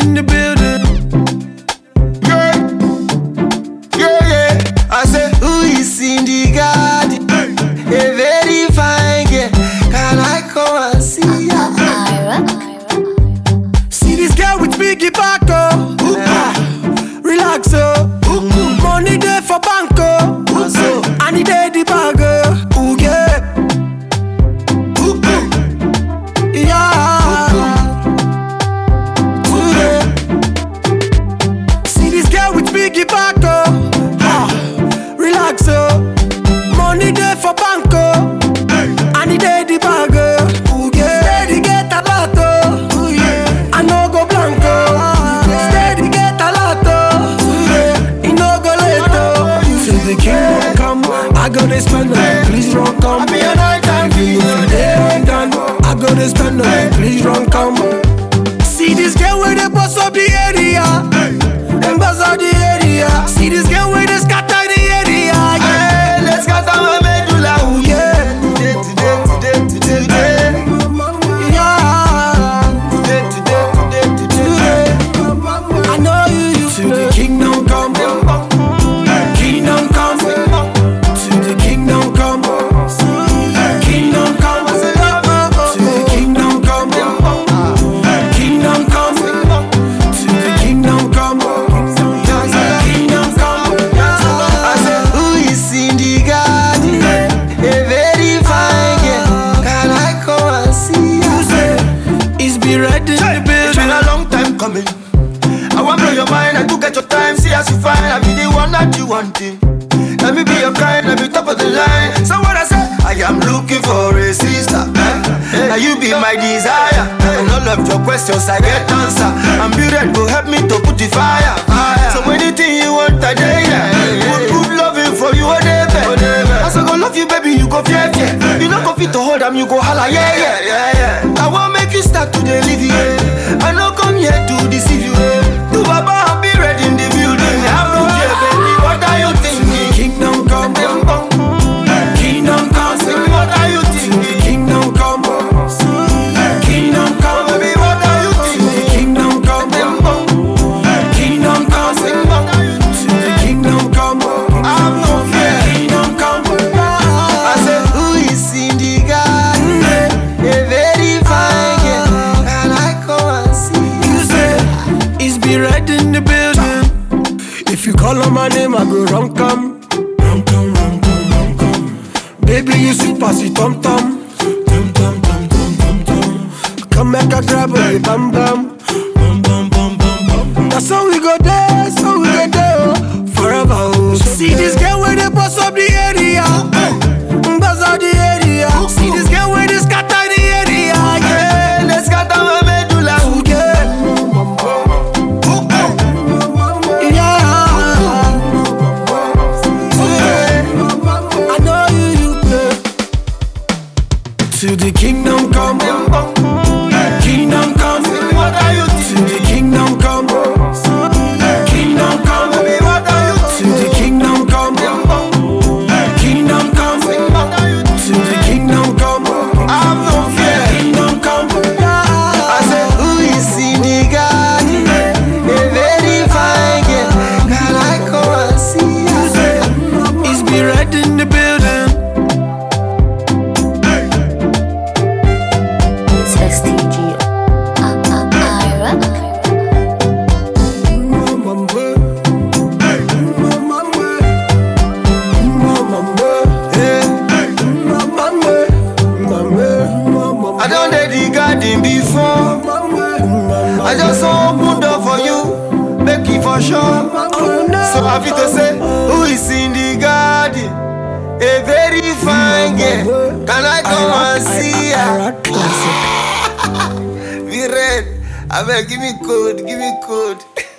in the building. Yeah, yeah, yeah. I say, who is in the garden? A very fine girl. Can I come and see ya? See this girl with biggie back, oh. Relax, oh. Money there for banco. I need the bag, oh. Ooh, yeah. Yeah. Ooh, yeah. See this girl with biggie back, oh. Relax, oh. Money there for banco. I need the bag, oh. Ooh, yeah. Steady get a lot, oh. Ooh, yeah. I no go blanco. Steady get a lot, oh. Ooh, yeah. It no go late, oh. Till the king come, I gotta spend it. Please don't come. I be a night time for you. They ain't done. I gotta spend it. Please don't come. See this girl where they bust up the area. Them bust up the area. See this girl where they scatter the area. Yeah. Hey, let's go to my medulla. Ooh, yeah. Today. Yeah. Today. I know you to the kingdom come. Kingdom come. To the kingdom come. Kingdom come. To the kingdom come. Kingdom come. To the kingdom come. Kingdom come. I say, who is in the garden? A very fine girl. Can I come and see ya? You say it's be ready in the It's been building. a long time coming. I want blow your mind, I do get your time. See as you find, I be the one that you wanted. Let me be your kind, let me top of the line. So what I say, I am looking for a sister. Now you be my desire. And all of your questions I get answer. And be ready to help me to put the fire. So anything you want, I dare ya. Put loving for you, whatever. As I go love you, baby, you go fear. You not go fit to hold them, you go holla, yeah. I want make you start to live here. I no come here to deceive you. Do Baba and be ready in the building. I'm no fear, baby. What are you thinking? Kingdom come. Kingdom come. What are you thinking? Kingdom come. Kingdom come. Baby, what are you thinking? Kingdom come. Kingdom come. To the kingdom come. I'm no fear. Kingdom come. I said, who is in the garden? A very fine girl. Can I come and see You say it's be red in the building. If you call on my name, I go rum come. Baby, you sweet passy tom tom. Come make a grab a bam bam. That's how we go there, so we go there, oh. Forever, oh. See this girl where they bust up the area. Bust up the area. See this girl where they scatter the area. Yeah. Hey, let's go to my medulla. Ooh, yeah. I know you play. To the kingdom come. Kingdom come. What are you To thinking? the kingdom come. Kingdom come. Baby, what are you To the kingdom come. Kingdom come. To the kingdom come. I'm no fear. Kingdom come. I said, who is in the garden? A very fine girl. Can I come and see ya? It's be red in the building. STG. I done did the garden before. I just open door for you, make it for sure. So I feel to say, who is in the garden? A very fine girl. Can I come and see ya? Be red. I beg, give me code.